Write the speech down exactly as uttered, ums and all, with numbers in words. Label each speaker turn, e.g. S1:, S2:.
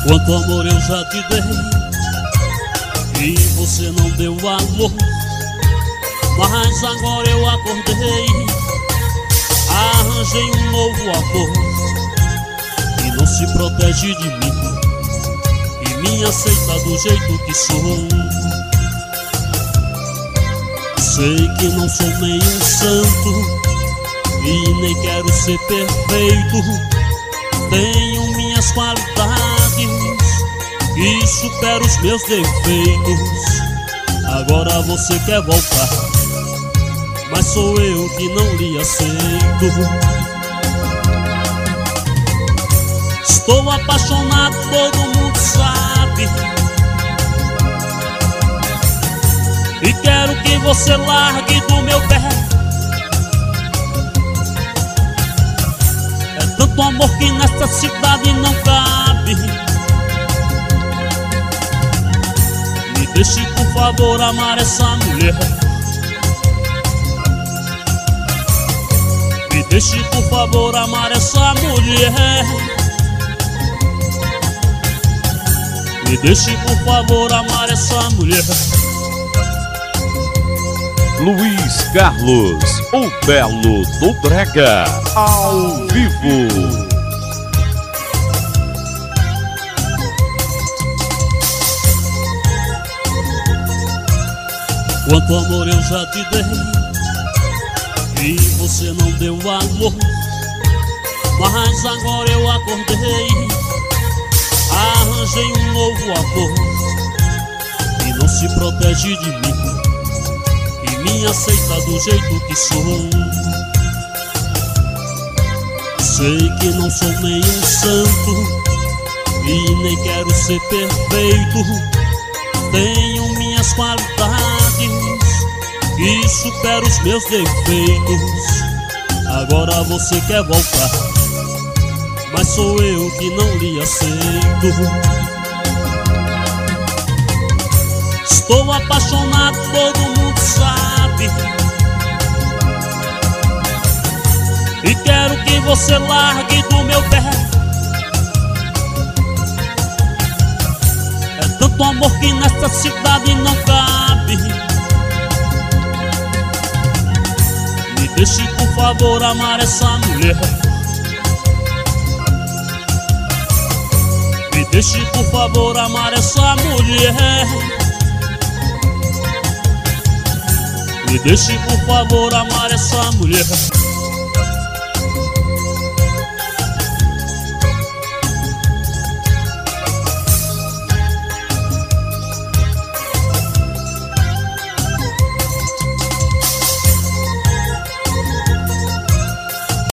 S1: Quanto amor eu já te dei e você não deu valor. Mas agora eu acordei, arranjei um novo amor que não se protege de mim e me aceita do jeito que sou. Sei que não sou nem um santo e nem quero ser perfeito. Tenho minhas qualidades e supero os meus defeitos. Agora você quer voltar, mas sou eu que não lhe aceito. Estou apaixonado, todo mundo sabe, e quero que você largue do meu pé. É tanto amor que nessa cidade não cabe. Me deixe por favor amar essa mulher. Me deixe por favor amar essa mulher. Me deixe por favor amar essa mulher.
S2: Luiz Carlos, o Belo do Brega, ao vivo.
S1: Quanto amor eu já te dei e você não deu valor. Mas agora eu acordei, arranjei um novo amor que não se protege de mim e me aceita do jeito que sou. Sei que não sou nem um santo e nem quero ser perfeito. Tenho minhas qualidades e supero os meus defeitos. Agora você quer voltar, mas sou eu que não lhe aceito. Estou apaixonado, todo mundo sabe, e quero que você largue do meu pé. É tanto amor que nessa cidade não cabe. Me deixe por favor amar essa mulher. Me deixe por favor amar essa mulher. Me deixe por favor amar essa mulher.